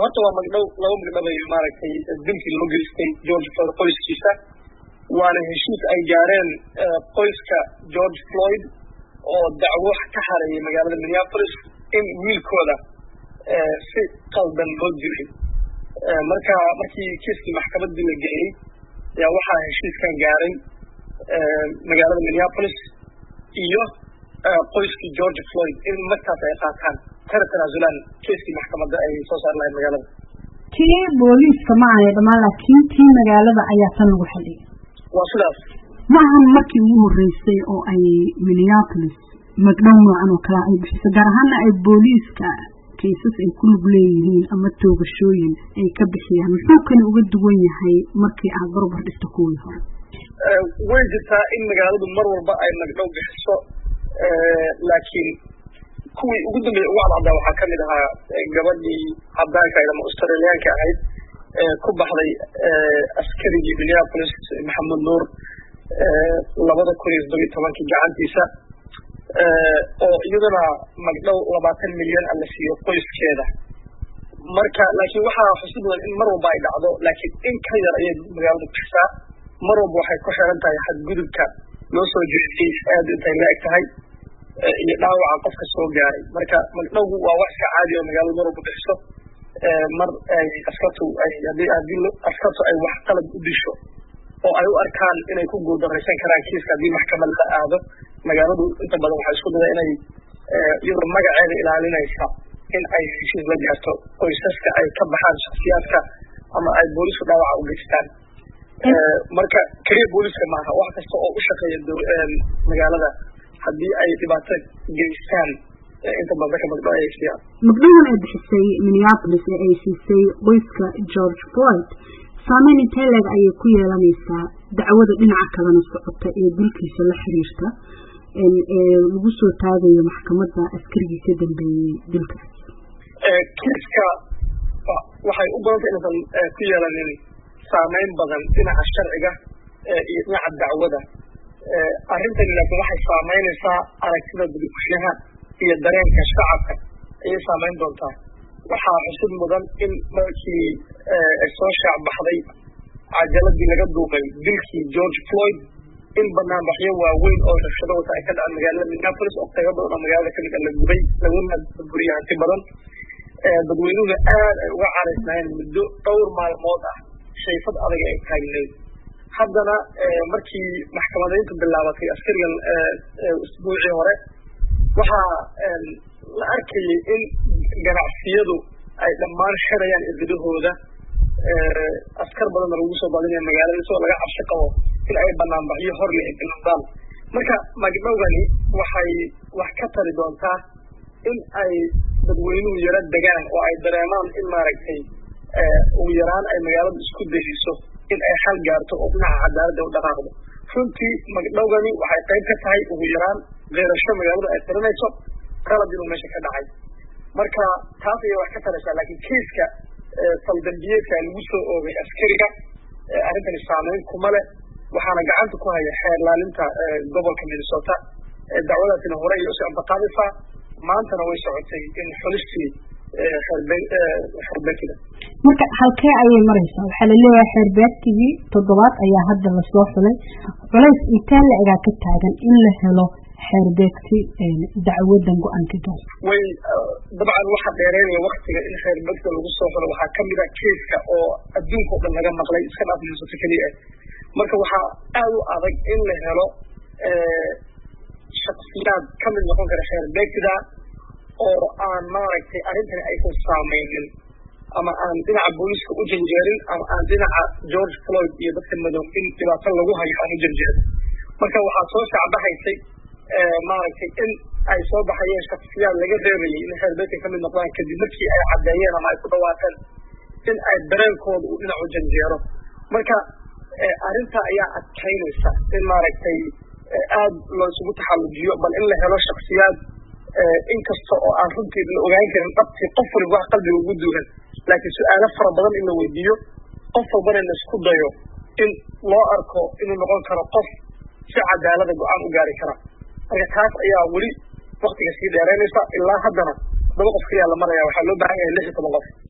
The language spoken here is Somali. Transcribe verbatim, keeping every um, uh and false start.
horta waa magdhow laba magdhow ay maaragtay dilkii loo geystay George Floyd qoyskiisa waana heshiis ay gaareen qoyska George Floyd oo dacwo ka hareeyay magaalada Minneapolis in wiilkooda si qaldan loo dilay marka markii kiiskii maxkamadda la geeyay yaa waxaa heshiiskan gaaray magaalada Minneapolis iyo qoyskii George Floyd in markaas ay qaataan ترتنازلان كيسي محكمة أي صوصار لها المجالة كي بوليس كمان يدمان لكن كي مجالة أياتن وحدي وصلاف معهم مكي ورئيسي أو أي مينيابوليس مقدوم عنو كلا أي بس جرهنا أي بوليس ك كيسس أي كل بليين أما توغشوين أي كبسيها ممكن أود وين هاي مكي أعبر استكون ها أه وجدتها إن مجالة مرور بقى مقدوم بحصة أه لكن kuwi ugu dambeeyay ugu cadda waxa kamid ahaa gabadhii Cabdaanka ee Australian-ka ahayd ee ku baxday askarigii Minneapolis Maxamed Nuur labada kun iyo toban iyo toban gacantiisa oo iyadana magdhow labaatan milyan la siiyo qoyskeeda marka laakiin waxa xusid weyn in mar walba ay dhacdo laakiin in ka yar ay magaalada Kisa mar walba waxay ku xiran tahay xadgudubka loo soo jeediyay aad intay la eg tahay iyo dhaawaca qofka soo gaaray marka magdhowgu waa wax ka caadi ah magaalada mar walba bixiso mar ay askartu ay hadii hadii askartu ay wax qalad u disho oo ay u arkaan inay ku guuldareysan karaan kiiska hadii maxkamad la aado magaaladu inta badan waxay isku dayaan inay iyadoo magaceeda ilaalinaysa in ay heshiis la gaarto qoysaska ay ka baxaan shakhsiyaadka ama ay booliisku dhaawaca u geystaan marka kaliya booliiska maaha wax kasta oo u shaqeeya magaalada haddii ay dhibaato geystaan inta badan ka magdhow ay siiyaan magdhowgan ay bixisay Minneapolis ee ay siisay qoyska George Floyd saameyn intee leeg ayay ku yeelanaysaa dacwada dhinaca kalena socota ee dilkiisa la xiriirta ee lagu soo taagayo maxkamadda askarigii ka dambeeyay dilkaas kiiska waxay u badan tahay inaysan ku yeelanin saameyn badan dhinaca sharciga iyo dhinaca dacwada arrintan laakiin waxay saameynaysaa aragtida dadweynaha iyo dareenka shacabka ayay saameyn doontaa waxaa xusid mudan in markii ay soo shaac baxday cajaladii laga duubay dilkii George Floyd in banaanbaxyo waaweyn oo rabshado wata ay ka dhaceen magaalada Minneapolis oo qaybo badan oo magaalada kamid ah la gubay laguna burburiyay hanti badan dadweynuhu aad ay uga caraysnaayeen muddo dhowr maalmood ah shayfad adag ay taagneed haddana markii maxkamadayntu bilaabatay askarigan usbuucii hore waxaa la arkayay in ganacsiyadu ay dhammaan xirayaan irdahooda askar badan lagu soo badinaya magaalada soo laga cabsi qabo in ay banaanbaxyo hor leh inadaan marka magdhowgani waxay wax ka tari doontaa in ay dadweynuhu yara degaan oo ay dareemaan in maaragtay ugu yaraan ay magaalada isku dayso in ay xal gaarto oo dhinaca cadaaladda u dhaqaaqdo runtii magdhowgani waxay qayb ka tahay ugu yaraan qeyrasho magaalada ay tirinayso qalad inuu meesha ka dhacay marka taas ayay wax ka taraysaa laakiin kiiska saldambiyeedka lagu soo oogay askariga arrintani saameyn kuma leh waxaana gacanta ku haya xeer ilaalinta gobolka Minnesota dacwadaasina hore iyo si ambaqaadaysa maantana way socotay in xulistii xerbeekida marka halkee ayay maraysaa waxaa la leeyahay xerbeektigii toddobaad ayaa hadda la soo xulay culays intee la egaa ka taagan in la helo xerbeekti dacwadan go'aanka gaar way dabcan waxa dheereynaya waqtiga in xerbeekta lagu soo xulo waxaa kamid ah kiiska oo adduunka oo dhan laga maqlay iska dhaaf Minnesota kaliya marka waxaa aad u adag in la helo shakhsiyaad kamid noqon kara xerbeekida oo aan maaragtay arrintani aysan saameynin ama aan dhinaca booliiska u janjeerin ama aan dhinaca George Floyd iyo dadka madow in dhibaato lagu hayo aan u janjeerin marka waxaa soo shacbahaysay maaragtay in ay soo baxayeen shakhsiyaad laga reebayay in xerbeeka kamid noqdaan kadib markii ay caddeeyeen ama ay ku dhawaaqeen in ay dareenkooda u dhinac u janjeero marka arrinta ayaa adkaynaysa in maaragtay aad loo isugu taxallujiyo bal in la helo shakhsiyaad inkasta oo aan runtii la ogaan karin dhabtii qof walba wax qalbiga ugu duugan laakiin su'aalo fara badan in la weydiiyo qof walbana la isku dayo in loo arko inuu noqon karo qof si cadaalada go'aan u gaari kara marka taas ayaa weli waqtiga sii dheeraynaysa ilaa haddana todoba qof kaliya la maraya waxaa loo baahan yahay lix iyo toban qof